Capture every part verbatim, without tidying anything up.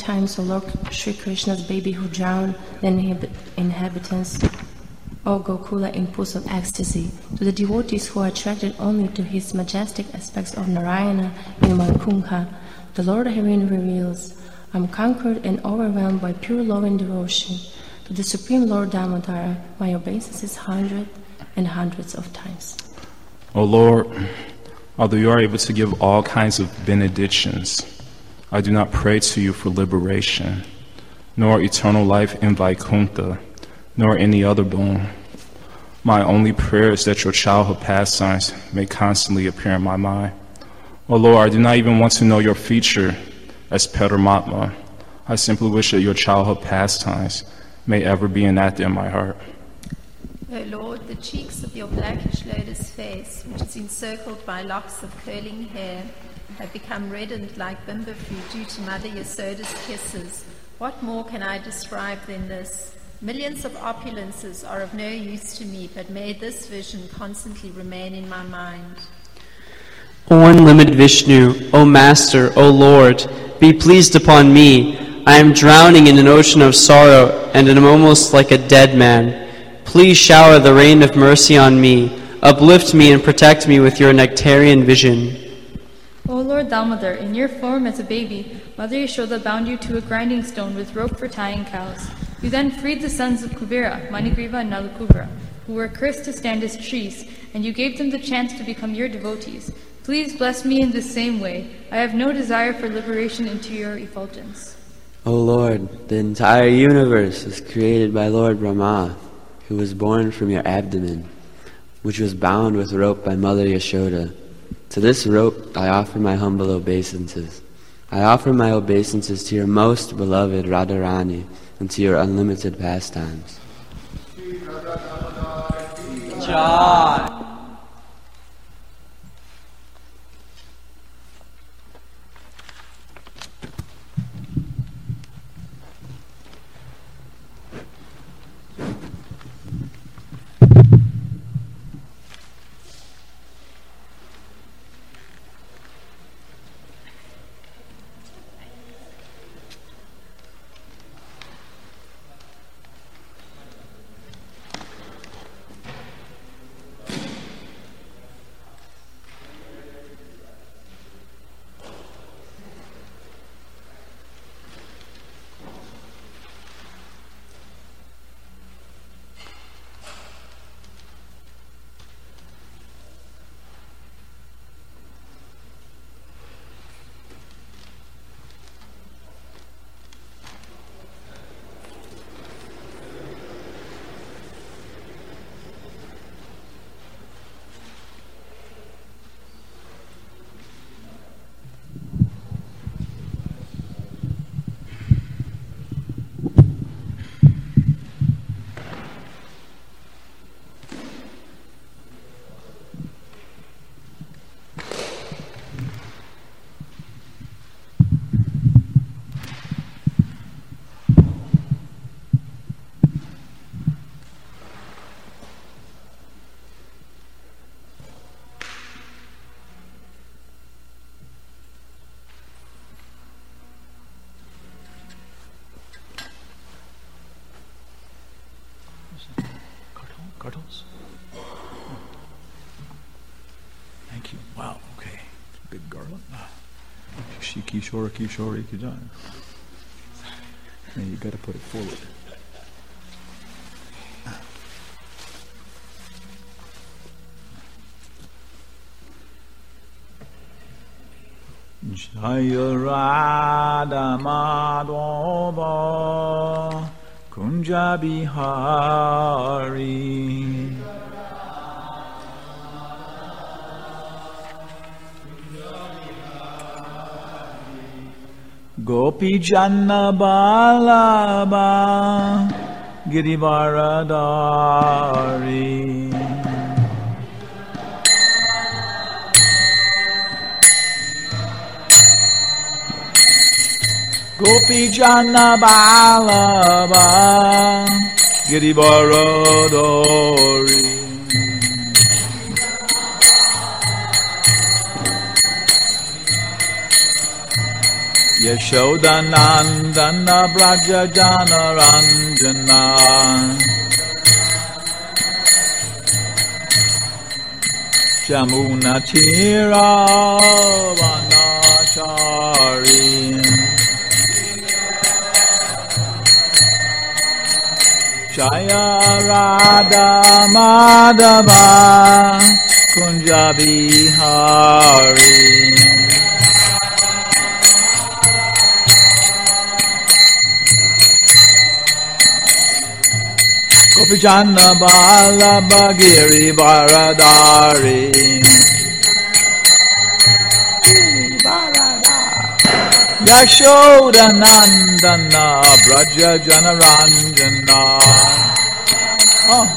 times, O Lord Shri Krishna's baby who drowned the inhab- inhabitants of Gokula in pools of ecstasy. To the devotees who are attracted only to his majestic aspects of Narayana in Vaikuntha, the Lord herein reveals, I am conquered and overwhelmed by pure love and devotion. To the Supreme Lord Damodara, my obeisances hundreds and hundreds of times. O Lord, although you are able to give all kinds of benedictions, I do not pray to you for liberation, nor eternal life in Vaikuntha, nor any other boon. My only prayer is that your childhood pastimes may constantly appear in my mind. O Lord, I do not even want to know your feature as Paramatma. I simply wish that your childhood pastimes may ever be enacted in my heart. O Lord, the cheeks of your blackish lotus face, which is encircled by locks of curling hair, have become reddened like bimba fruit due to Mother Yasoda's kisses. What more can I describe than this? Millions of opulences are of no use to me, but may this vision constantly remain in my mind. O unlimited Vishnu, O Master, O Lord, be pleased upon me. I am drowning in an ocean of sorrow and am almost like a dead man. Please shower the rain of mercy on me. Uplift me and protect me with your nectarian vision. O Lord Damodar, in your form as a baby, Mother Yashoda bound you to a grinding stone with rope for tying cows. You then freed the sons of Kubera, Manigriva and Nalakubra, who were cursed to stand as trees, and you gave them the chance to become your devotees. Please bless me in the same way. I have no desire for liberation into your effulgence. O Lord, the entire universe was created by Lord Brahma, who was born from your abdomen, which was bound with rope by Mother Yashoda. To this rope I offer my humble obeisances. I offer my obeisances to your most beloved Radharani and to your unlimited pastimes. Jai. Cardinals? Thank you. Wow, okay. Big garland. Shi Kishore Kishore Kijana. And you got to put it forward. Jaya Radha Madhava Kunja Bihari Gopi Janna Balaba Girivaradari Gopi Janna Balaba Girivaradari Yashodanandana Braja Janaranjana Jamuna Tira Vanachari Jaya Radha Madhava Kunja Bihari Gopijana Ballabha Giri Varadari Yashoda Nandana Braja Janaranjana oh.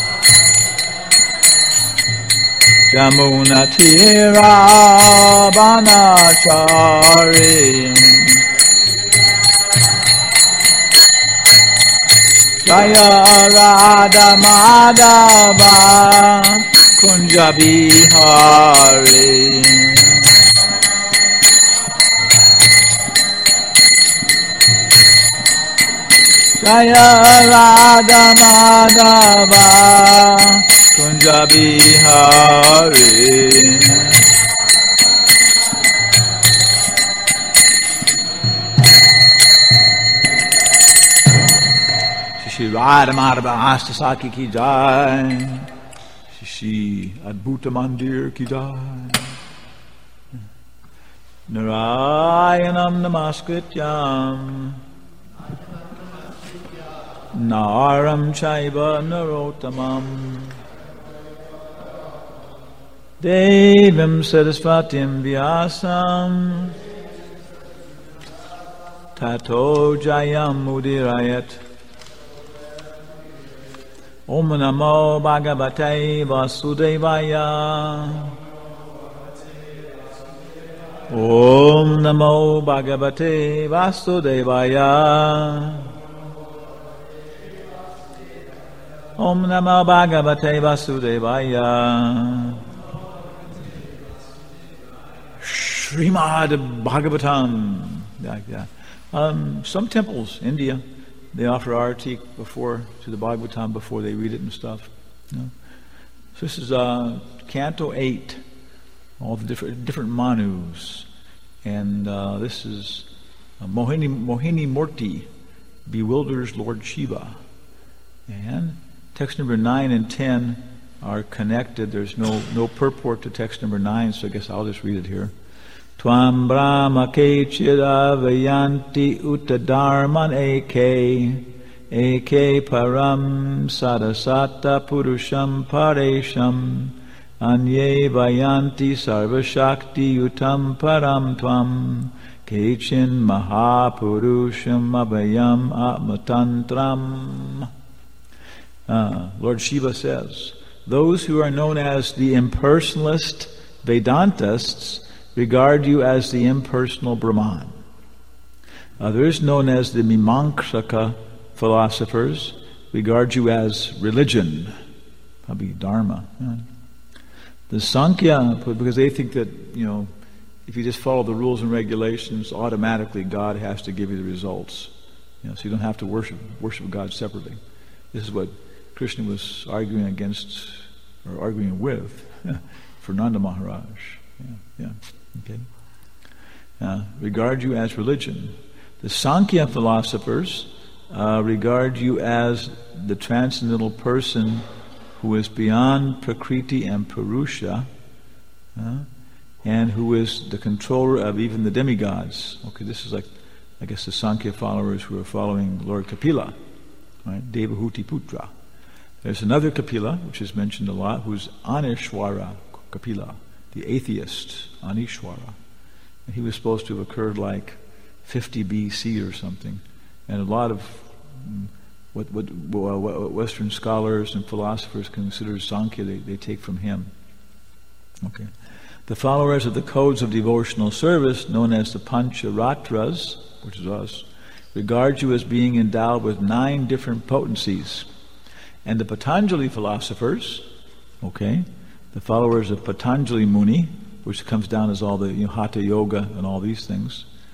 Jamuna Tira Vanachari Jaya Radha Madhava Kunja Bihari Jaya Radha Madhava Kunja Bihari Shri Radha Madhava Astasaki ki jai Shri Adbhuta Mandir ki jai Narayanam Namaskrityam Naram Chaiva Narottamam Devam Sarasvatim Vyasam Tato Jayam Udirayat Om Namo Bhagavate Vasudevaya Om Namo Bhagavate Vasudevaya Om Namo Bhagavate Vasudevaya Srimad Bhagavatam like that. Um, some temples, India, they offer arati before to the Bhagavatam before they read it and stuff. You know? So this is uh, Canto eight, all the different different manus, and uh, this is uh, Mohini Mohini Murti bewilders Lord Shiva, and text number nine and ten are connected. There's no no purport to text number nine, so I guess I'll just read it here. Tvam Brahma Kechira Vayanti Uttadharman Eke Eke Param Sadasata Purusham Paresham Anye Vayanti Sarvashakti Utam Param Tvam Kechin Mahapurusham Abhayam Atmatantram. Uh, Lord Shiva says, those who are known as the impersonalist Vedantists regard you as the impersonal Brahman. Others, known as the Mimamsaka philosophers, regard you as religion, probably Dharma. Yeah. The Sankhya, because they think that, you know, if you just follow the rules and regulations, automatically God has to give you the results. You know, so you don't have to worship worship God separately. This is what Krishna was arguing against, or arguing with, for Nanda Maharaj. Yeah, yeah. Okay. Uh, regard you as religion. The Sankhya philosophers uh, regard you as the transcendental person who is beyond Prakriti and Purusha, uh, and who is the controller of even the demigods. Okay, this is like, I guess, the Sankhya followers who are following Lord Kapila, right? Devahuti Putra. There's another Kapila, which is mentioned a lot, who's Anishwara Kapila, the atheist, Anishwara. And he was supposed to have occurred like fifty B C or something. And a lot of um, what, what, what Western scholars and philosophers consider Sankhya, they, they take from him. Okay. The followers of the codes of devotional service, known as the Pancharatras, which is us, regard you as being endowed with nine different potencies. And the Patanjali philosophers, okay, the followers of Patanjali Muni, which comes down as all the, you know, Hatha Yoga and all these things,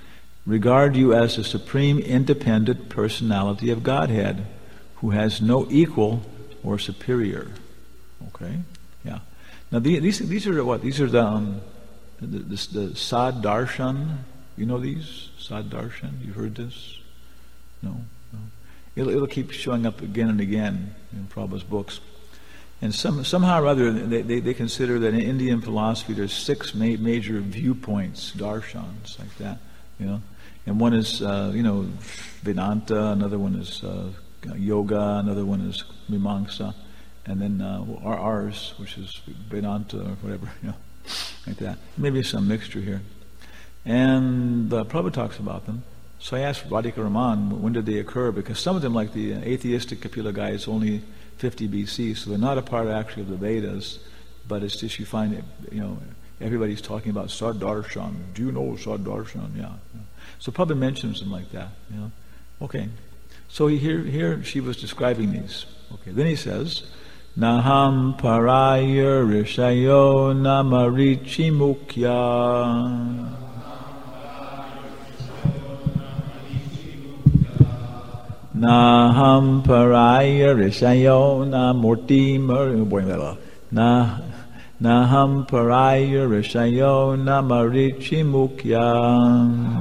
regard you as the supreme independent personality of Godhead, who has no equal or superior. Okay? Yeah. Now the, these these are what? These are the um, the, the, the Sad Darshan. You know these? Sad Darshan? You heard this? No? No. It'll, it'll keep showing up again and again in Prabhupada's books. And some, somehow or other, they, they, they consider that in Indian philosophy there's six ma- major viewpoints, darshans, like that, you know. And one is, uh, you know, Vedanta, another one is uh, yoga, another one is Mimamsa, and then uh, ours, which is Vedanta or whatever, you know, like that. Maybe some mixture here. And uh, Prabhupada talks about them. So I asked Radhika Raman, when did they occur? Because some of them, like the atheistic Kapila guy, is only fifty B C, so they're not a part actually of the Vedas, but it's just you find it, you know, everybody's talking about Saddarshan. Do you know Saddarshan? Yeah. yeah. So Prabhupada mentions them like that, you know. Okay. So here, here she was describing these. Okay. Then he says, Naham paraya rishayo namarichi mukya. Naham paraya rishayo namurti mar na Naham paraya rishayo namarichi mukya.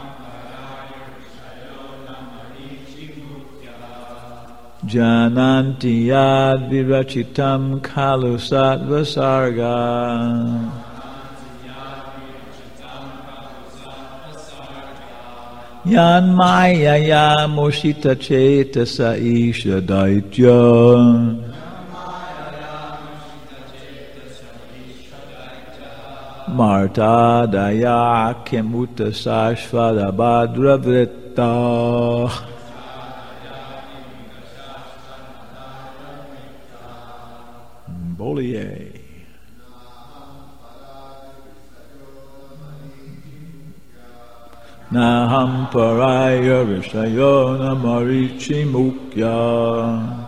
Jananti yad virachitam kalu sattva sarga. Yan maya ya moshita chetasa isha daitya. Marta daya kemuta sashvada badra vritta. Boliye. Naham paraya rishayo namarichi mukya.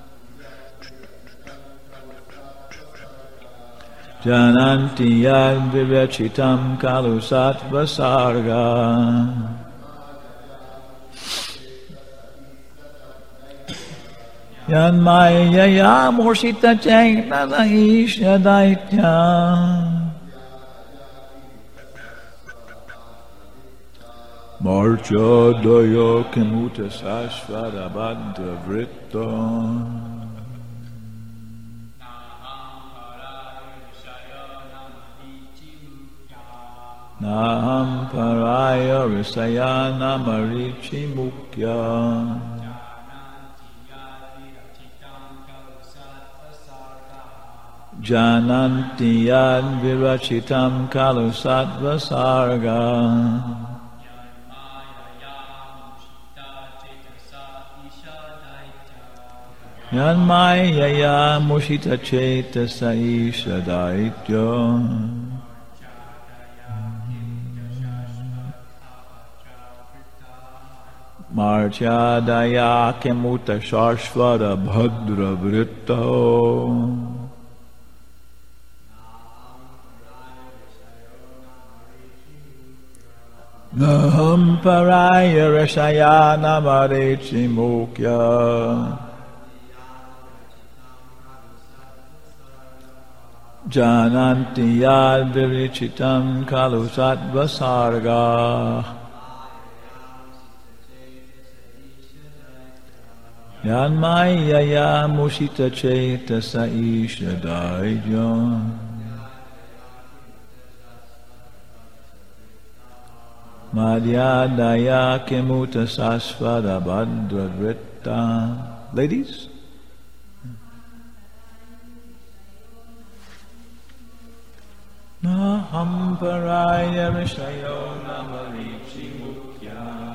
Jananti yad vivechitam kalu sattva sarga. Yan maya ya morsita chaitana isha daitya. Marcha daya kemuta sashvada badra vritta. Naham paraya risaya namarichi mukya. Jananti yad virachitam kalu sattva sarga. Yan maya ya mushita chetasa isha daitya. Marcha daya kemuta shashvara bhadra vritta. Naham paraya rashaya namarichi mukya. Jananti yad virichitam kalu sattva sarga. Yan maya ya mushita chetasa isha daitya. Madhya daya kemuta sasvada badra vritta. Ladies? Naham paraya rishayo namarichi mukya.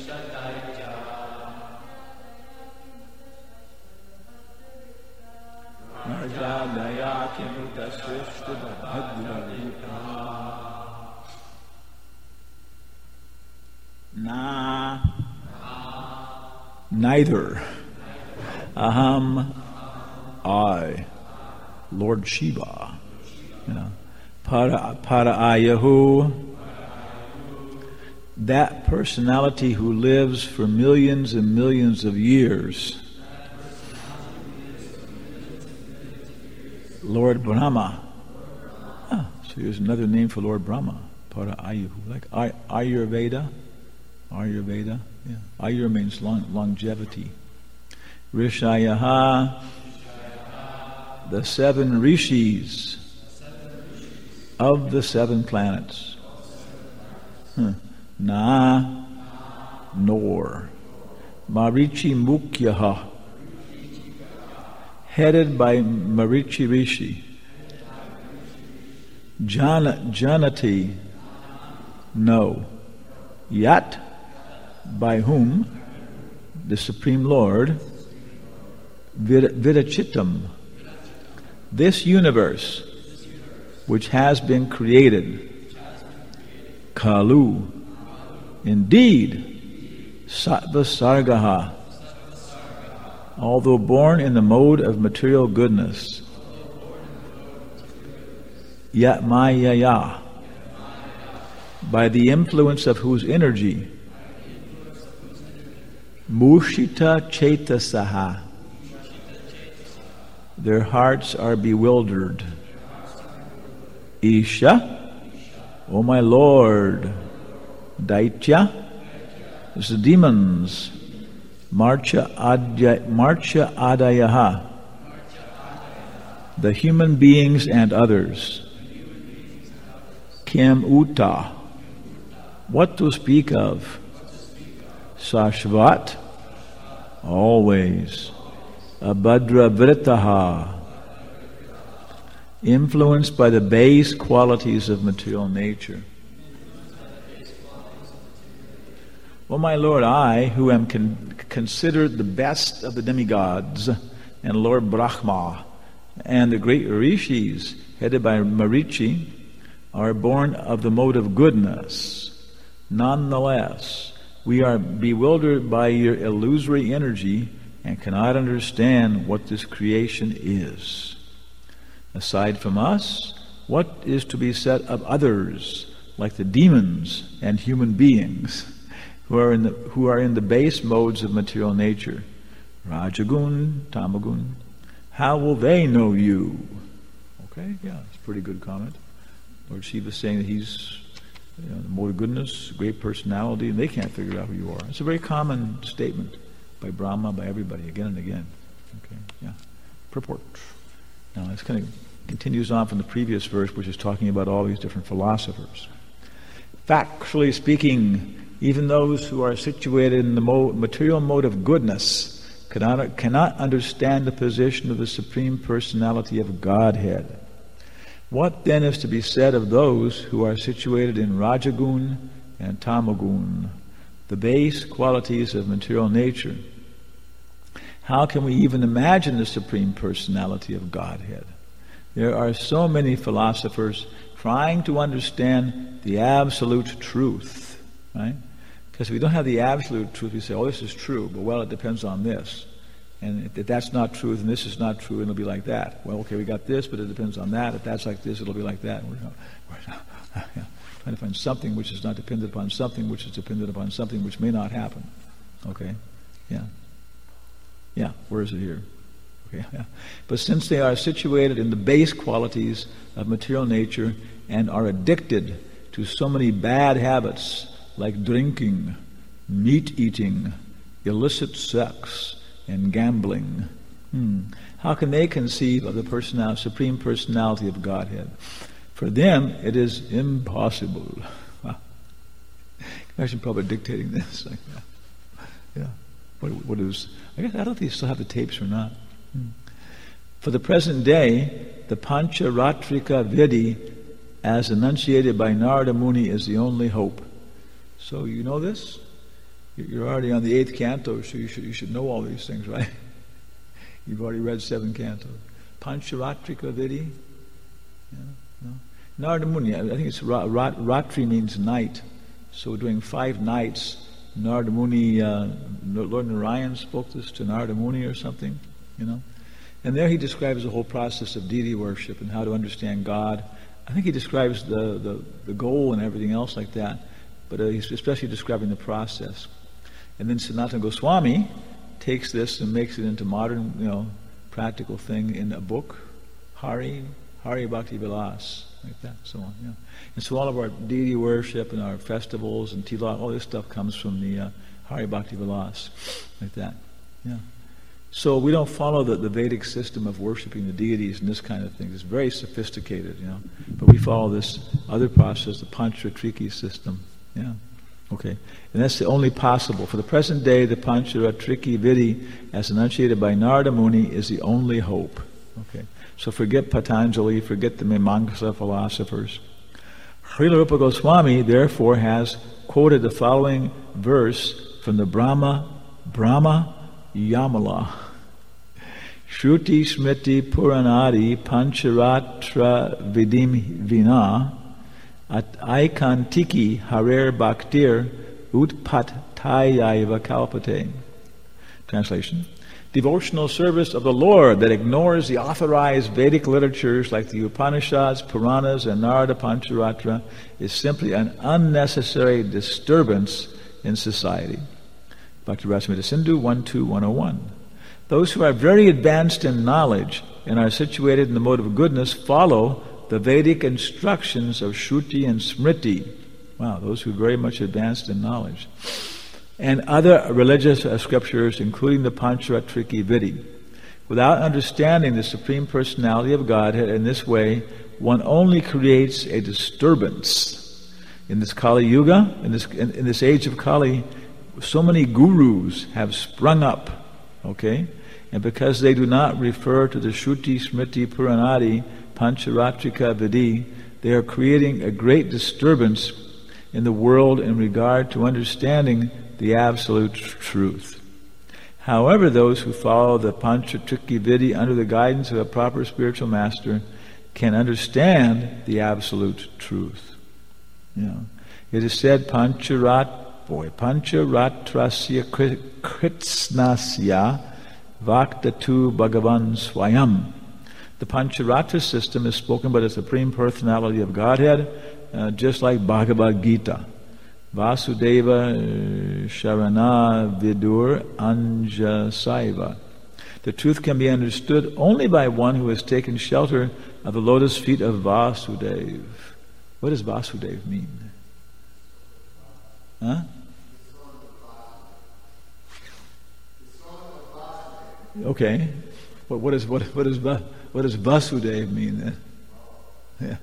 Na, neither. Aham, I, Lord Shiva. You know, para para ayahu, that personality who lives for millions and millions of years. Lord Brahma. Ah, so here's another name for Lord Brahma. Para ayahu, like Ay- Ayurveda. Ayurveda, yeah. Ayur means long, longevity. Rishayaha, the seven rishis of the seven planets. Huh. Na, nor. Marichi Mukyaha, headed by Marichi Rishi. Jana, Janati, no. Yat, by whom the Supreme Lord, Vidachitam, this universe which has been created, Kalu, indeed, Sattva Sargaha, although born in the mode of material goodness, Yatmayaya, by the influence of whose energy, Mushita Chetasaha, their hearts are bewildered. Isha, O my Lord, Daitya, is the demons, Marcha Adya, Marcha Adayaha, the human beings and others. Kim Uta, what to speak of? Sashvat, always. Abhadra Vritaha, influenced by the base qualities of material nature. O my Lord, I, who am con- considered the best of the demigods, and Lord Brahma, and the great rishis, headed by Marichi, are born of the mode of goodness. Nonetheless, we are bewildered by your illusory energy and cannot understand what this creation is. Aside from us, what is to be said of others, like the demons and human beings, who are in the, who are in the base modes of material nature? Rajagun, Tamagun, how will they know you? Okay, yeah, it's a pretty good comment. Lord Shiva is saying that he's, you know, the mode of goodness, great personality, and they can't figure out who you are. It's a very common statement by Brahma, by everybody, again and again. Okay, yeah. Purport. Now, this kind of continues on from the previous verse, which is talking about all these different philosophers. Factually speaking, even those who are situated in the mo- material mode of goodness cannot, cannot understand the position of the Supreme Personality of Godhead. What then is to be said of those who are situated in Rajagun and Tamagun, the base qualities of material nature? How can we even imagine the Supreme Personality of Godhead? There are so many philosophers trying to understand the absolute truth, right? Because if we don't have the absolute truth, we say, oh, this is true, but well, it depends on this. And if that's not true, then this is not true, and it'll be like that. Well, okay, we got this, but it depends on that. If that's like this, it'll be like that. We're, we're yeah, trying to find something which is not dependent upon something which is dependent upon something which may not happen. Okay? Yeah. Yeah, where is it here? Okay, yeah. But since they are situated in the base qualities of material nature and are addicted to so many bad habits like drinking, meat eating, illicit sex, and gambling, hmm, how can they conceive of the personality, Supreme Personality of Godhead? For them, it is impossible. Wow. Imagine Prabhupada dictating this like that. Yeah. What, what is? I guess I don't know if they still have the tapes or not. Hmm. For the present day, the Pancharatrika Vedi, as enunciated by Narada Muni, is the only hope. So you know this? You're already on the eighth canto, so you should you should know all these things, right? You've already read seven cantos. Pancharatrika Vidi. Yeah, no. Narada Muni, I think it's ra, ra, Ratri means night. So during five nights, Narada Muni, uh, Lord Narayan spoke this to Narada Muni or something, you know. And there he describes the whole process of deity worship and how to understand God. I think he describes the, the, the goal and everything else like that, but uh, he's especially describing the process. And then Sanatana Goswami takes this and makes it into modern, you know, practical thing in a book, Hari, Hari Bhakti Vilas, like that, so on. Yeah. And so all of our deity worship and our festivals and tilak, all this stuff comes from the uh, Hari Bhakti Vilas, like that. Yeah. So we don't follow the, the Vedic system of worshiping the deities and this kind of thing. It's very sophisticated, you know. But we follow this other process, the Pancharatriki system. Yeah. Okay. And that's the only possible. For the present day, the Pancharatriki Vidi, as enunciated by Narada Muni, is the only hope. Okay. So forget Patanjali, forget the Mimamsa philosophers. Srila Rupa Goswami, therefore, has quoted the following verse from the Brahma, Brahma Yamala. Shruti Smriti Puranadi Pancharatra Vidim Vina At Aikantiki Harer Bhaktir Utpattayaiva Kalpate. Translation. Devotional service of the Lord that ignores the authorized Vedic literatures like the Upanishads, Puranas, and Narada Pancharatra is simply an unnecessary disturbance in society. Bhakti Rasamrita Sindhu one two one oh one. Those who are very advanced in knowledge and are situated in the mode of goodness follow the Vedic instructions of Shruti and Smriti. Wow, those who are very much advanced in knowledge. And other religious uh, scriptures, including the Pancharatriki Vidi. Without understanding the Supreme Personality of Godhead in this way, one only creates a disturbance. In this Kali Yuga, in this, in, in this age of Kali, so many gurus have sprung up, okay? And because they do not refer to the Shruti, Smriti, Puranadi, Pancharatrika Vidi, they are creating a great disturbance in the world in regard to understanding the absolute truth. However, those who follow the Pancharatriki Vidi under the guidance of a proper spiritual master can understand the absolute truth. You know, it is said, Pancharat, boy, Pancharatrasya Kritsnasya Vaktatu Bhagavan Swayam. The Pancharatra system is spoken by the Supreme Personality of Godhead, uh, just like Bhagavad Gita. Vasudeva Sharana Vidur Anjasaiva. The truth can be understood only by one who has taken shelter of the lotus feet of Vasudeva. What does Vasudeva mean? Huh? Okay. What, what, is, what, what, is, what does Vasudeva mean then? Yeah.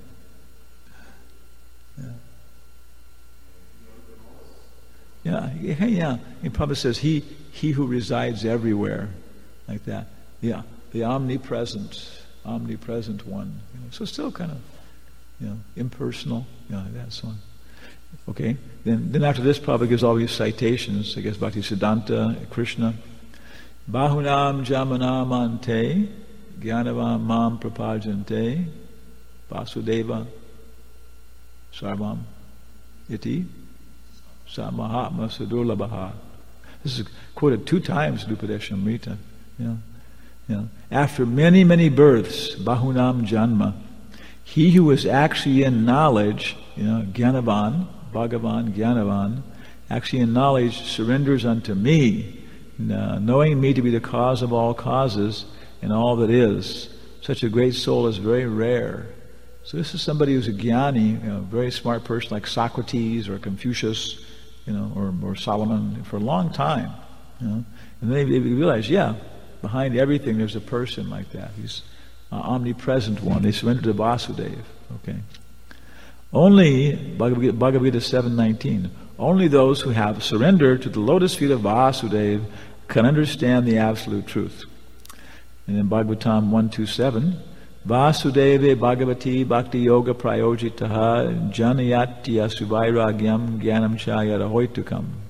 Yeah, yeah, yeah. He probably says he he who resides everywhere, like that. Yeah, the omnipresent, omnipresent one. You know, so still kind of, you know, impersonal. Yeah, that so on. Okay. Then then after this, probably gives all these citations. I guess Bhaktisiddhanta, Krishna, Bahunam Jamanamante, Gyanavam Mam Prapajante, Vasudeva, Sarvam, Iti. Mahatma Sadurlabha. This is quoted two times in Upadeshamrita. You know, you know, after many, many births, Bahunam Janma, he who is actually in knowledge, you know, Gyanavan, Bhagavan, Gyanavan, actually in knowledge surrenders unto me, uh, knowing me to be the cause of all causes and all that is. Such a great soul is very rare. So this is somebody who's a jnani, you know, very smart person like Socrates or Confucius, you know, or, or Solomon for a long time, you know. And then they, they realize, yeah, behind everything there's a person like that. He's an omnipresent one. They surrender to Vasudeva. Okay. Only, Bhagavad, Bhagavad Gita seven nineteen, only those who have surrendered to the lotus feet of Vasudeva can understand the absolute truth. And in Bhagavatam one twenty-seven, Vasudeva Bhagavati Bhakti Yoga Prayojitaha Janayatya Suvairagyam Gyanam Chayara Hoitukam.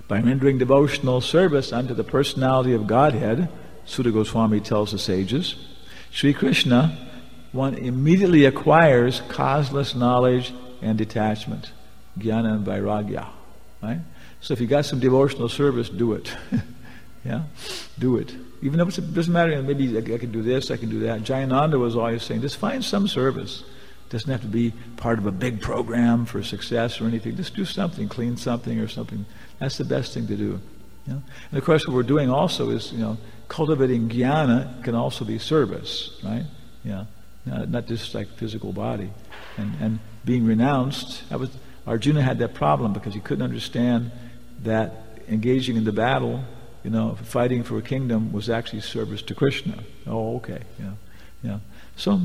By rendering devotional service unto the personality of Godhead, Sutta Goswami tells the sages, Sri Krishna, one immediately acquires causeless knowledge and detachment, jnana and vairagya. Right? So if you got some devotional service, do it. Yeah, do it. Even though it doesn't matter, maybe I, I can do this, I can do that. Jayananda was always saying, just find some service. It doesn't have to be part of a big program for success or anything. Just do something, clean something or something. That's the best thing to do. You know? And of course, what we're doing also is, you know, cultivating jnana can also be service, right? Yeah, not, not just like physical body. And and being renounced, that was, Arjuna had that problem because he couldn't understand that engaging in the battle, you know, fighting for a kingdom was actually service to Krishna. Oh, okay, yeah, yeah. So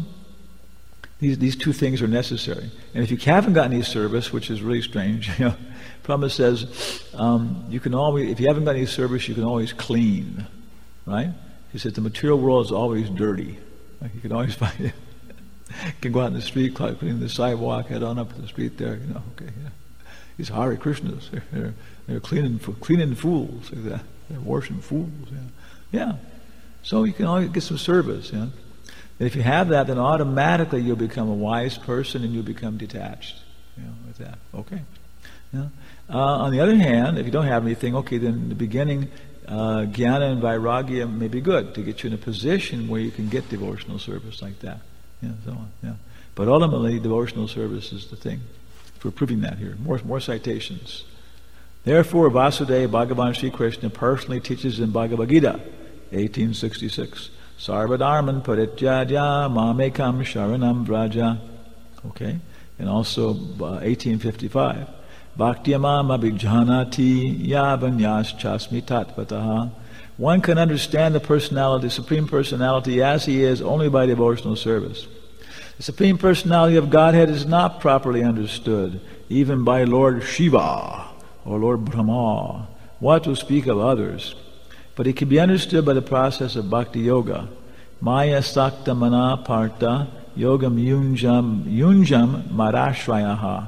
these these two things are necessary. And if you haven't got any service, which is really strange, you know, Prabhupada says um, you can always, if you haven't got any service, you can always clean, right? He said the material world is always dirty. Like you can always find it. You can go out in the street, clean the sidewalk, head on up the street there, you know. Okay, yeah. These Hare Krishnas, they're, they're, they're cleaning cleaning fools like that. They're washing fools. Yeah, yeah. So you can always get some service. Yeah. And if you have that, then automatically you'll become a wise person and you'll become detached. You know, with that. Okay. Yeah. Uh, on the other hand, if you don't have anything, okay, then in the beginning, uh, jnana and vairagya may be good to get you in a position where you can get devotional service like that. Yeah, so on. Yeah. But ultimately, devotional service is the thing. We're proving that here. More, more citations. Therefore, Vasudeva Bhagavan Sri Krishna personally teaches in Bhagavad Gita, eighteen sixty-six, Sarvadharman Parityaja Mamekam Sharanam Vraja. Okay? And also uh, eighteen fifty-five, Bhaktyamam Abhijhanati Yavanyas Chasmi Tatvataha. One can understand the personality, the Supreme Personality as he is only by devotional service. The Supreme Personality of Godhead is not properly understood, even by Lord Shiva or Lord Brahma, what to speak of others. But it can be understood by the process of Bhakti Yoga. Maya Sakta Mana Parta Yogam Yunjam Yunjam Marashrayaha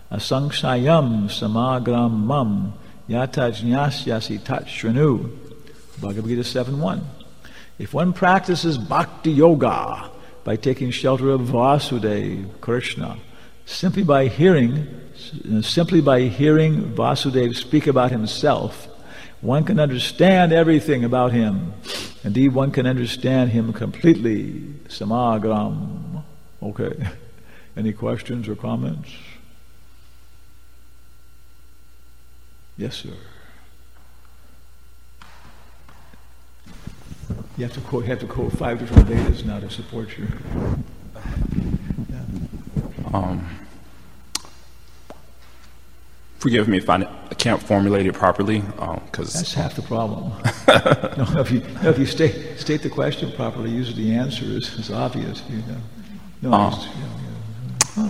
Asankshayam Samagram Mam Yatajnyasyasi Tat Shrinu. Bhagavad Gita seven one. If one practices Bhakti Yoga by taking shelter of Vasudeva, Krishna, simply by hearing, simply by hearing Vasudeva speak about himself, one can understand everything about him. Indeed, one can understand him completely. Samagram. Okay. Any questions or comments? Yes, sir. You have to quote, you have to quote five different Vedas now to support your. Yeah. Um, forgive me if I can't formulate it properly, because um, that's half the problem. no, if you no, if you state state the question properly, usually the answer is, is obvious. You know. No, um, just, you know,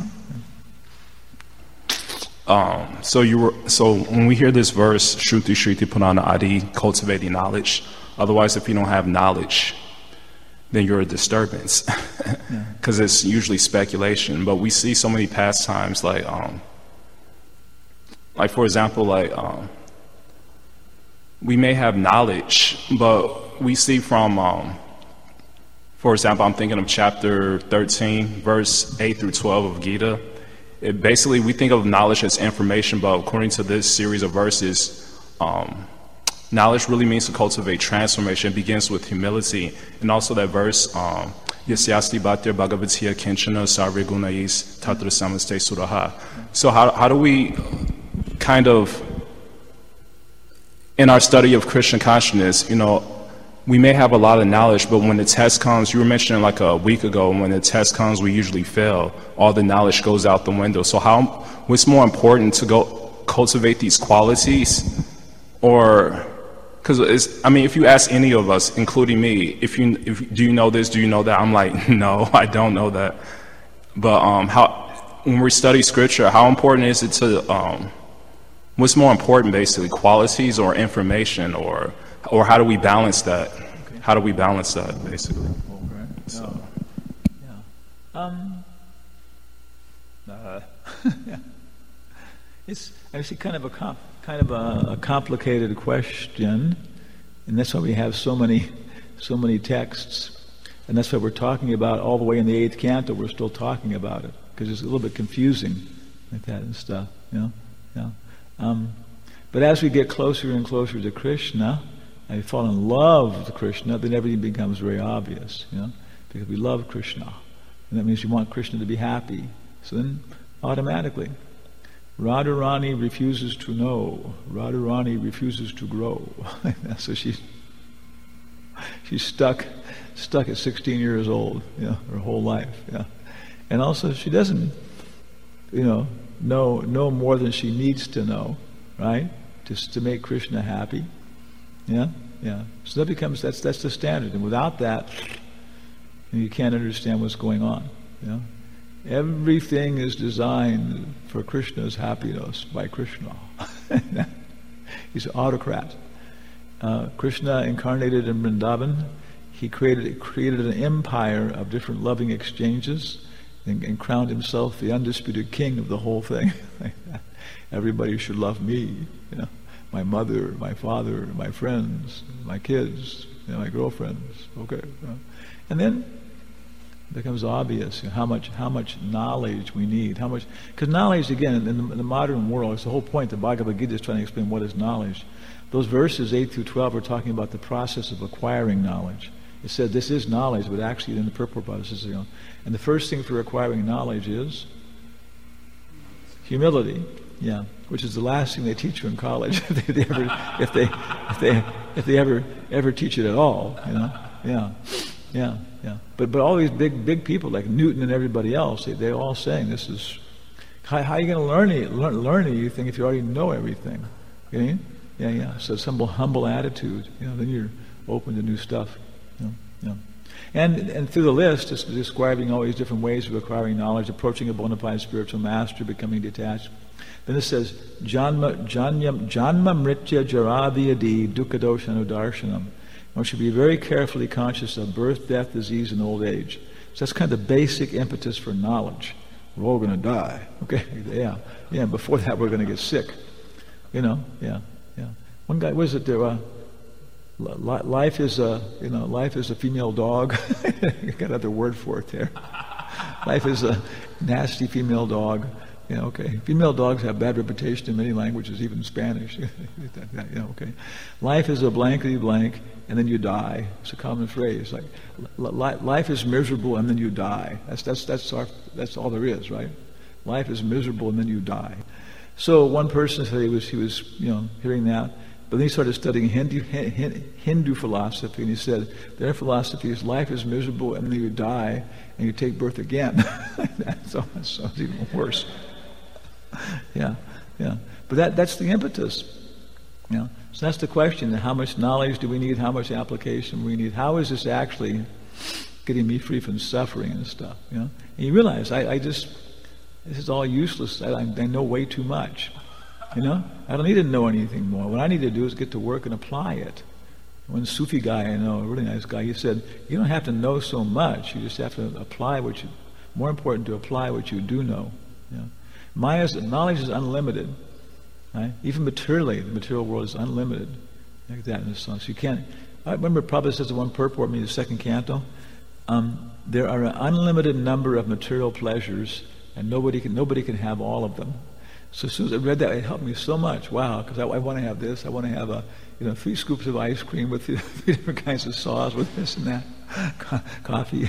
yeah. um, so you were so when we hear this verse, Shruti Shriti Purana Adi, cultivating knowledge. Otherwise, if you don't have knowledge, then you're a disturbance, because yeah. It's usually speculation. But we see so many pastimes, like, um, like for example, like um, we may have knowledge, but we see from, um, for example, I'm thinking of chapter thirteen, verse eight through twelve of Gita. It basically, we think of knowledge as information, but according to this series of verses, um, knowledge really means to cultivate transformation. It begins with humility. And also that verse, um, Yasyasti Bhattir Bhagavatiya Kinchana Sarve Gunais Tatra Samaste Suraha. So how, how do we kind of, in our study of Krishna consciousness, you know, we may have a lot of knowledge, but when the test comes, you were mentioning like a week ago, when the test comes, we usually fail. All the knowledge goes out the window. So how, what's more important, to go cultivate these qualities, or, because I mean, if you ask any of us, including me, if you, if do you know this, do you know that? I'm like, no, I don't know that. But um, how, when we study scripture, how important is it to, um, what's more important, basically, qualities or information, or, or how do we balance that? Okay. How do we balance that, basically? Okay. So. Yeah. Um. Uh, yeah. It's actually kind of a com- kind of a, a complicated question, and that's why we have so many, so many texts, and that's why we're talking about all the way in the eighth canto. We're still talking about it because it's a little bit confusing, like that and stuff. You know, yeah. Um, but as we get closer and closer to Krishna, I fall in love with Krishna. Then everything becomes very obvious. You know, because we love Krishna, and that means we want Krishna to be happy. So then, automatically, Radharani refuses to know. Radharani refuses to grow. So she's she's stuck, stuck at sixteen years old. You know, her whole life. Yeah, and also she doesn't, you know, know know more than she needs to know, right? Just to make Krishna happy. Yeah, yeah. So that becomes that's that's the standard, and without that, you can't understand what's going on. You know. Everything is designed for Krishna's happiness by Krishna. He's an autocrat. Uh, Krishna incarnated in Vrindavan. He created created an empire of different loving exchanges and, and crowned himself the undisputed king of the whole thing. Everybody should love me. You know, my mother, my father, my friends, my kids, you know, my girlfriends. Okay, you know. And then it becomes obvious, you know, how much how much knowledge we need. How much, because knowledge, again, in the, in the modern world, it's the whole point. The Bhagavad Gita is trying to explain what is knowledge. Those verses eight through twelve are talking about the process of acquiring knowledge. It said this is knowledge, but actually in the purport process, you know, and the first thing for acquiring knowledge is humility. Yeah, which is the last thing they teach you in college, if they ever, if they, if they, if they ever, ever teach it at all. You know, yeah, yeah, yeah. But but all these big big people like Newton and everybody else, they they're all saying this is how, how are you going to learn it, learn learn anything if you already know everything? You know what I mean? Yeah, yeah. So it's humble humble attitude. You know, then you're open to new stuff. You know, you know. And and through the list, it's describing all these different ways of acquiring knowledge, approaching a bona fide spiritual master, becoming detached. Then it says, Janma, Janma, Janma Mritya Jaravyadi Dukkadosha Darshanam. One should be very carefully conscious of birth, death, disease, and old age. So that's kind of the basic impetus for knowledge. We're all going to die. Okay, yeah, yeah. Before that, we're going to get sick. You know, yeah, yeah. One guy, what is it there? Uh, life is a, you know, life is a female dog. You got another word for it there. Life is a nasty female dog. Yeah, okay. Female dogs have bad reputation in many languages, even Spanish. Yeah, okay. Life is a blankety blank, and then you die. It's a common phrase. Like, li- life is miserable, and then you die. That's that's that's our, that's all there is, right? Life is miserable, and then you die. So one person said he was he was you know hearing that, but then he started studying Hindu Hindu philosophy, and he said their philosophy is life is miserable, and then you die, and you take birth again. That's almost sounds even worse. Yeah, yeah. But that that's the impetus. You know? So that's the question. How much knowledge do we need? How much application we need? How is this actually getting me free from suffering and stuff? You know? And you realize I, I just this is all useless. I, I know way too much. You know? I don't need to know anything more. What I need to do is get to work and apply it. One Sufi guy I know, a really nice guy, he said, you don't have to know so much. You just have to apply what you more important to apply what you do know. You know? Maya's knowledge is unlimited, right? Even materially, the material world is unlimited, like that in a sense. You can't. I remember Prabhupada says in one purport, maybe the second canto, um, there are an unlimited number of material pleasures, and nobody can nobody can have all of them. So as soon as I read that, it helped me so much. Wow, because I, I want to have this. I want to have a, you know, three scoops of ice cream with three, three different kinds of sauce with this and that, Co- coffee.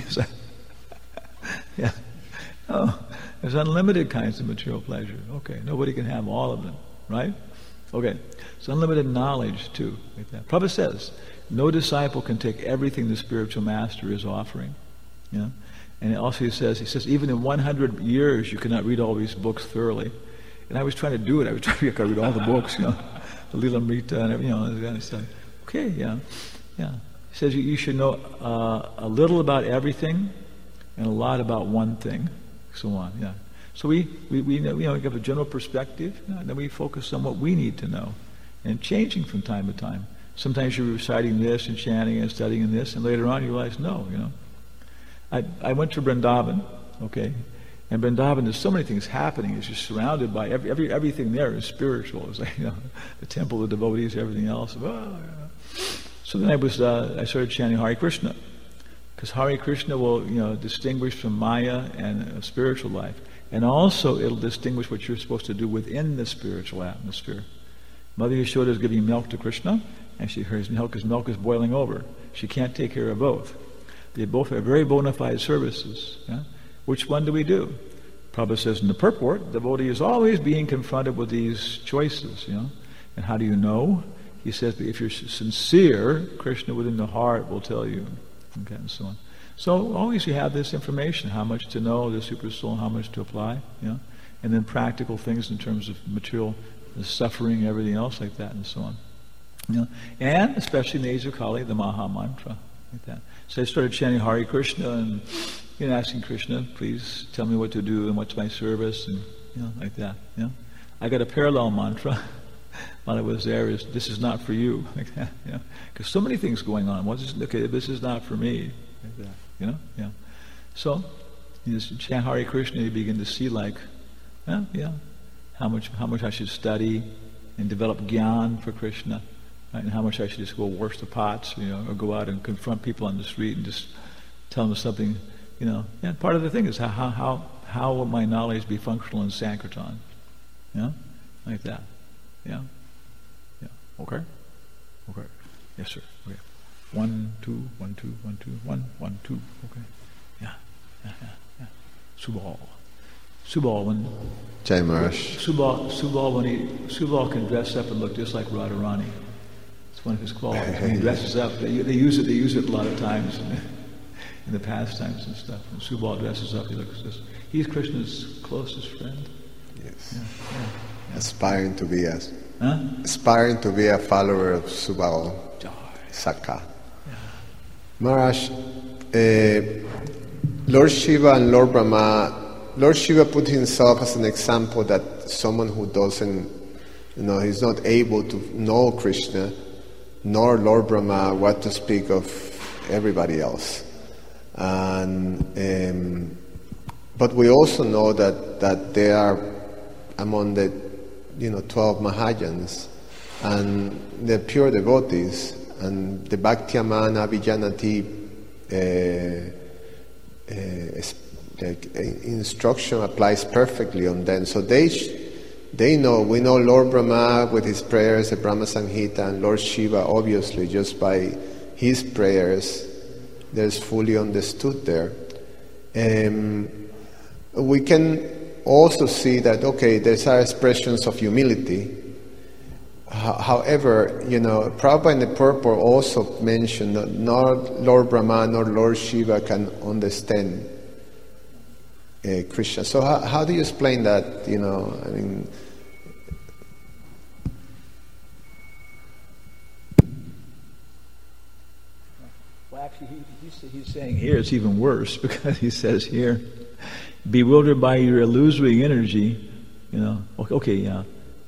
Yeah. Oh, there's unlimited kinds of material pleasure. Okay, nobody can have all of them, right? Okay, so unlimited knowledge too. Like that. Prabhupada says, no disciple can take everything the spiritual master is offering. You know? And also he says, he says, even in one hundred years you cannot read all these books thoroughly. And I was trying to do it. I was trying to read all the books, you know, the Lilamrita and everything, you know, that kind of stuff. Okay, yeah, yeah. He says you, you should know uh, a little about everything and a lot about one thing. So on, yeah. So we, we, we know, you know, we have a general perspective, you know, and then we focus on what we need to know, and changing from time to time. Sometimes you're reciting this and chanting and studying this, and later on you realize, no, you know. I, I went to Vrindavan, okay, And Vrindavan, there's so many things happening. It's just surrounded by every, every everything there is spiritual. It's like, you know, the temple, the devotees, everything else. Oh, yeah. So then I was uh, I started chanting Hare Krishna, because Hare Krishna will, you know, distinguish from Maya and uh, spiritual life, and also it'll distinguish what you're supposed to do within the spiritual atmosphere. Mother Yashoda is giving milk to Krishna, and she her milk his milk is boiling over. She can't take care of both. They both are very bona fide services. Yeah? Which one do we do? Prabhupada says in the purport, the devotee is always being confronted with these choices, you know. And how do you know? He says, if you're sincere, Krishna within the heart will tell you. Okay, and so on. So always you have this information, how much to know, the super soul, how much to apply, you know. And then practical things in terms of material suffering, everything else like that, and so on. You know. And especially in the age of Kali, the Maha Mantra, like that. So I started chanting Hare Krishna and, you know, asking Krishna, please tell me what to do and what's my service, and, you know, like that. You know. I got a parallel mantra while I was there, is this is not for you, like that. You know. Because so many things going on. What's this, okay, this is not for me, like that. You know, yeah. So you just chant Hare Krishna, you begin to see, like, yeah, yeah, how much how much I should study and develop gyan for Krishna. Right, and how much I should just go wash the pots, you know, or go out and confront people on the street and just tell them something, you know. And part of the thing is how how how, how will my knowledge be functional in Sankirtan? You know? Like that. Yeah. Yeah. Okay? Okay. Yes, sir. Okay. One, two, one, two, one, two, one, one, two. Okay. Yeah. Yeah, yeah, yeah. Subal. Subal when Jai Maharaj. Subal Subal when he Subal can dress up and look just like Radharani. It's one of his qualities. When he dresses up, they, they use it. They use it a lot of times in the, in the pastimes and stuff. When Subal dresses up, he looks just. He's Krishna's closest friend. Yes. Yeah, yeah, yeah. Aspiring to be a huh? aspiring to be a follower of Subal Sakka. Yeah. Maharaj, uh, Lord Shiva and Lord Brahma. Lord Shiva put himself as an example that someone who doesn't, you know, he's not able to know Krishna, nor Lord Brahma, what to speak of everybody else. And um, but we also know that, that they are among the, you know, twelve Mahayans, and they're pure devotees, and the Bhaktyamana Vijanati uh, uh, uh, instruction applies perfectly on them. So they sh- they know, we know Lord Brahma with his prayers, the Brahma Samhita, and Lord Shiva obviously just by his prayers, there's fully understood there. Um, we can also see that, okay, there's our expressions of humility. H- however, you know, Prabhupada in the purport also mentioned that nor Lord Brahma nor Lord Shiva can understand uh, Krishna. So how, how do you explain that, you know, I mean... Well, actually, he, he's, he's saying here it's even worse, because he says here, bewildered by your illusory energy, you know, okay, yeah.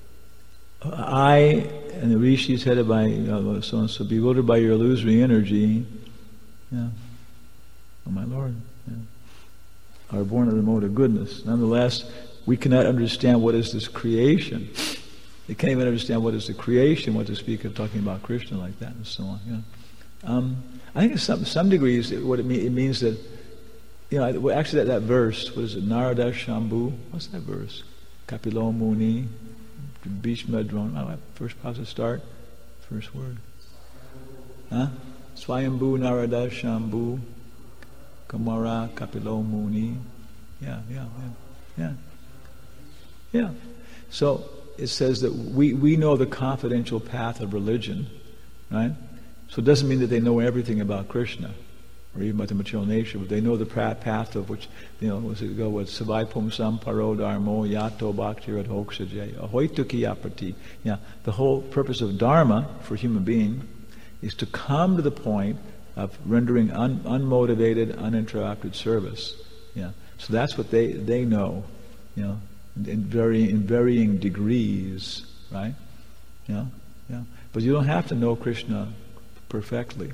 I and the rishis headed by uh, so and so, bewildered by your illusory energy, yeah. Oh my Lord, yeah. Are born of the mode of goodness. Nonetheless, we cannot understand what is this creation. They can't even understand what is the creation, what to speak of talking about Krishna like that and so on. You know. Um, I think in some some degrees it, what it, mean, it means that, you know, actually that, that verse, what is it, Narada Shambhu, what's that verse? Kapilo Muni, Bhishma Drona, first process start, first word. Huh? Swayambhu Narada Shambhu, Kamara Kapilo Muni. Yeah, yeah, yeah, yeah. Yeah. So it says that we, we know the confidential path of religion, right? So it doesn't mean that they know everything about Krishna, or even about the material nature, but they know the path of which, you know, what's it go with? Savai Pumsam Paro Dharmo Yato Bhakti Radhoksajay Ahoituki Yapati. Yeah, the whole purpose of Dharma for a human being is to come to the point of rendering un, unmotivated, uninterrupted service. Yeah, so that's what they, they know, you know, in, very, in varying degrees, right? Yeah, yeah. But you don't have to know Krishna perfectly.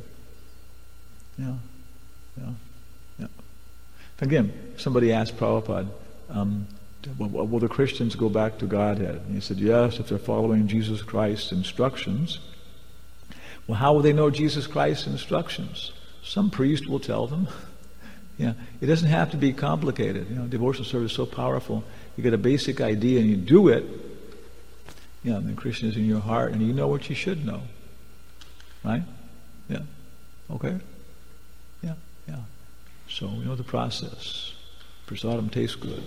Yeah, yeah, yeah. Again, somebody asked Prabhupada, um, will, will the Christians go back to Godhead? And he said, yes, if they're following Jesus Christ's instructions. Well, how will they know Jesus Christ's instructions? Some priest will tell them. Yeah, it doesn't have to be complicated. You know, devotional service is so powerful. You get a basic idea and you do it. Yeah, and the Christian is in your heart, and you know what you should know. Right? Yeah. Okay? Yeah, yeah. So we know the process. Prasadam tastes good.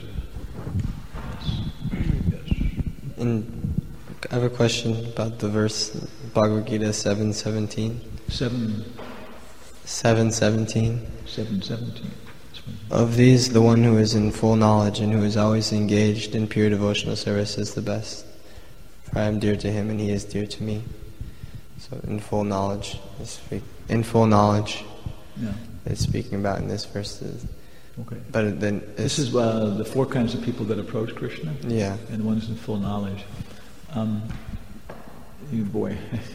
Yes. Yes. And I have a question about the verse, Bhagavad Gita seven seventeen. Seven. Seven seventeen. Seven seventeen. Of these, the one who is in full knowledge and who is always engaged in pure devotional service is the best. For I am dear to him and he is dear to me. So in full knowledge, in full knowledge, yeah. It's speaking about in this verse. Okay. But then this is uh, the four kinds of people that approach Krishna. Yeah. And one is in full knowledge. Um, you boy.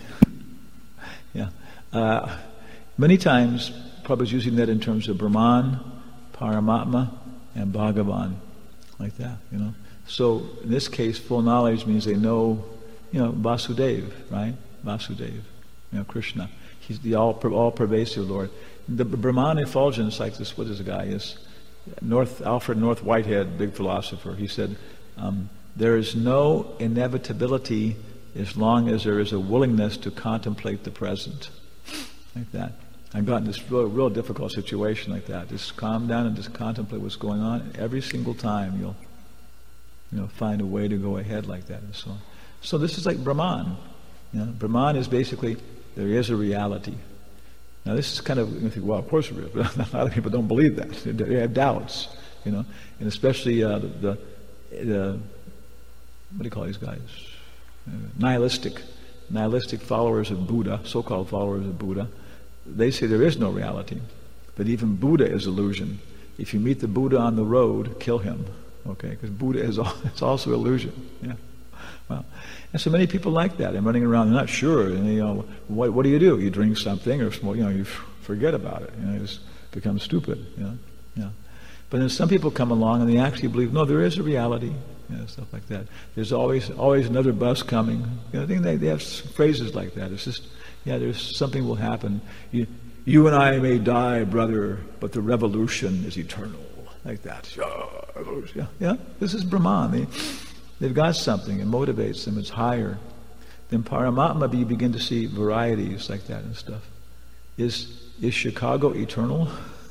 yeah. Uh, many times, Prabhupada's using that in terms of Brahman, Paramatma, and Bhagavan, like that, you know. So in this case, full knowledge means they know, you know, Vasudeva, right? Vasudeva, you know, Krishna. He's the all all pervasive Lord. The Brahman effulgence, like this, what is the guy? Is North Alfred North Whitehead, big philosopher. He said, um, there is no inevitability as long as there is a willingness to contemplate the present, like that. I've gotten this real, real difficult situation like that. Just calm down and just contemplate what's going on. And every single time you'll, you know, find a way to go ahead like that and so on. So this is like Brahman. You know, Brahman is basically, there is a reality. Now this is kind of, you think, well, of course there is, but a lot of people don't believe that. They have doubts, you know, and especially uh, the, the, the, what do you call these guys? Uh, nihilistic, nihilistic followers of Buddha, so-called followers of Buddha. They say there is no reality, but even Buddha is illusion. If you meet the Buddha on the road, kill him, okay? Because Buddha is all, it's also illusion. Yeah. Well, and so many people like that. And running around, they're not sure. And you know, what, what do you do? You drink something, or smoke, you know, you f- forget about it. You know, you just become stupid. You know, yeah. But then some people come along and they actually believe, no, there is a reality. You know, stuff like that. There's always always another bus coming. You know, I think they, they have phrases like that. It's just, yeah, there's something will happen. You, you and I may die, brother, but the revolution is eternal. Like that. Yeah, yeah. This is Brahman. They, they've got something. It motivates them. It's higher. Then Paramatma, you begin to see varieties like that and stuff. Is is Chicago eternal?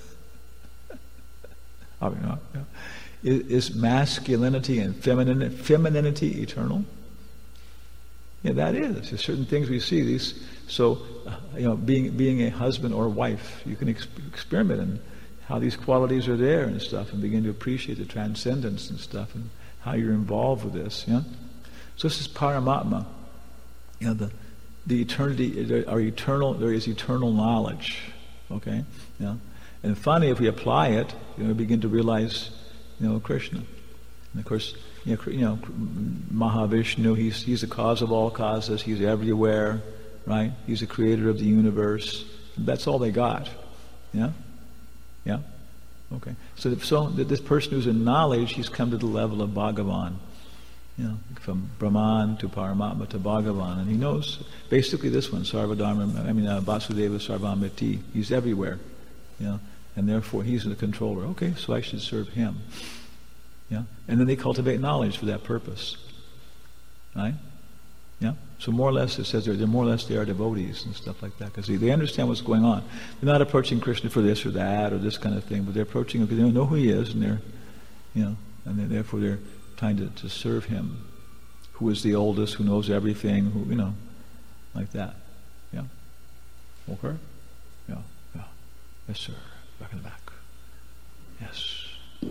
I mean, not, yeah. Is, is masculinity and feminine, femininity eternal? Yeah, that is. There's certain things we see. These, so, uh, you know, being being a husband or wife, you can ex- experiment in how these qualities are there and stuff, and begin to appreciate the transcendence and stuff, and how you're involved with this. Yeah. So this is Paramatma. You know, the the eternity, our eternal. There is eternal knowledge. Okay. Yeah. And finally, if we apply it, you know, we begin to realize, you know, Krishna. And of course, you know, you know, Mahavishnu, he's he's the cause of all causes. He's everywhere, right? He's the creator of the universe. That's all they got. Yeah? Yeah? Okay. So, so this person who's in knowledge, he's come to the level of Bhagavan. You know, from Brahman to Paramatma to Bhagavan. And he knows basically this one, Sarvadharma, I mean, uh, Vasudeva Sarvamiti. He's everywhere. You know? And therefore, he's the controller. Okay, so I should serve him. Yeah, and then they cultivate knowledge for that purpose. Right? Yeah. So more or less, it says they're, they're more or less they are devotees and stuff like that because they, they understand what's going on. They're not approaching Krishna for this or that or this kind of thing, but they're approaching him because they know who he is, and they're, you know, and they're, therefore they're trying to, to serve him, who is the oldest, who knows everything, who you know, like that. Yeah. Okay. Yeah. Yeah. Yes, sir. Back in the back. Yes.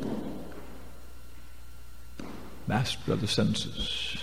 Master of the senses.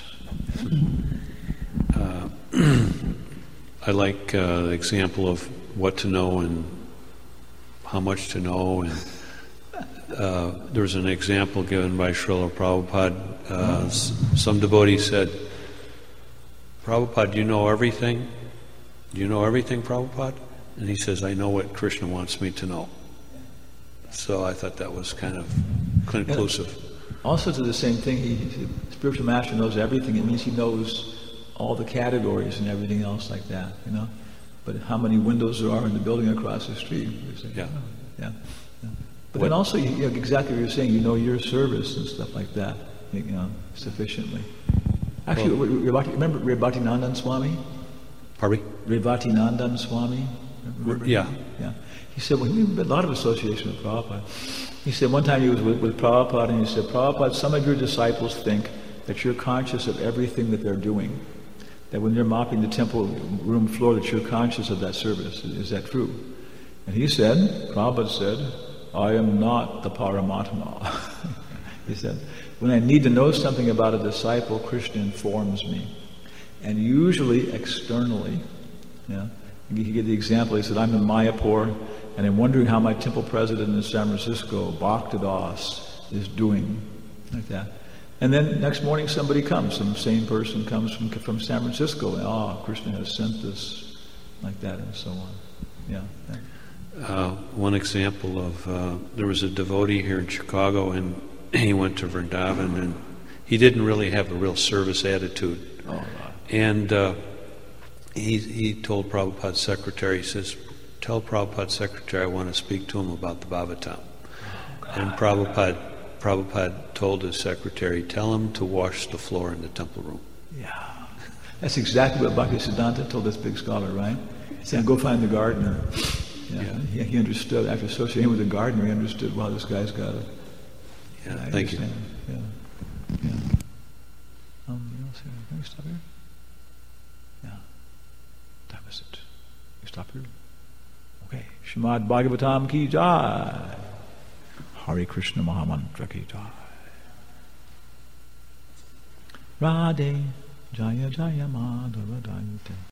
Uh, I like uh, the example of what to know and how much to know. And uh, there was an example given by Srila Prabhupada. Uh, s- some devotee said, Prabhupada, do you know everything? Do you know everything, Prabhupada? And he says, I know what Krishna wants me to know. So I thought that was kind of conclusive. Also, to the same thing, he, he, spiritual master knows everything. It means he knows all the categories and everything else like that, you know. But how many windows there are in the building across the street? Say, Yeah. oh, yeah. yeah. But then also, you, you know, exactly what you're saying, you know your service and stuff like that, you know, sufficiently. Actually, Well- Rebhakti, remember Rebhatinandan Swami? Pardon me? Rebhatinandan Swami? Remember? Yeah. Yeah. He said, well, he had a lot of association with Prabhupada. He said one time he was with, with Prabhupada, and he said, Prabhupada, some of your disciples think that you're conscious of everything that they're doing. That when you're mopping the temple room floor, that you're conscious of that service. Is that true? And he said, Prabhupada said, I am not the Paramatma. He said, when I need to know something about a disciple, Krishna informs me. And usually externally. Yeah. He gave the example, he said, I'm in Mayapur, and I'm wondering how my temple president in San Francisco, Bhaktadas, is doing. Like that. And then next morning somebody comes, some sane person comes from from San Francisco, and ah, oh, Krishna has sent this, like that, and so on. Yeah. yeah. Uh, one example of, uh, there was a devotee here in Chicago, and he went to Vrindavan, and he didn't really have a real service attitude. Oh, wow. And uh, he he told Prabhupada's secretary, he says, tell Prabhupada's secretary I want to speak to him about the Bhagavatam. Oh, and Prabhupada, Prabhupada told his secretary, tell him to wash the floor in the temple room. Yeah. That's exactly what Bhaktisiddhanta told this big scholar, right? He said, go find the gardener. Yeah. Yeah. He, he understood, after associating with the gardener, he understood, wow, this guy's got it. Yeah, I thank you. understand. Yeah. Yeah. Um, what else here? Can we stop here? Yeah. What time is it? We stop here? Okay. Srimad Bhagavatam ki jai. Hare Krishna Mahamantra ki jai. Radhe Jaya Jaya Madhava Daite.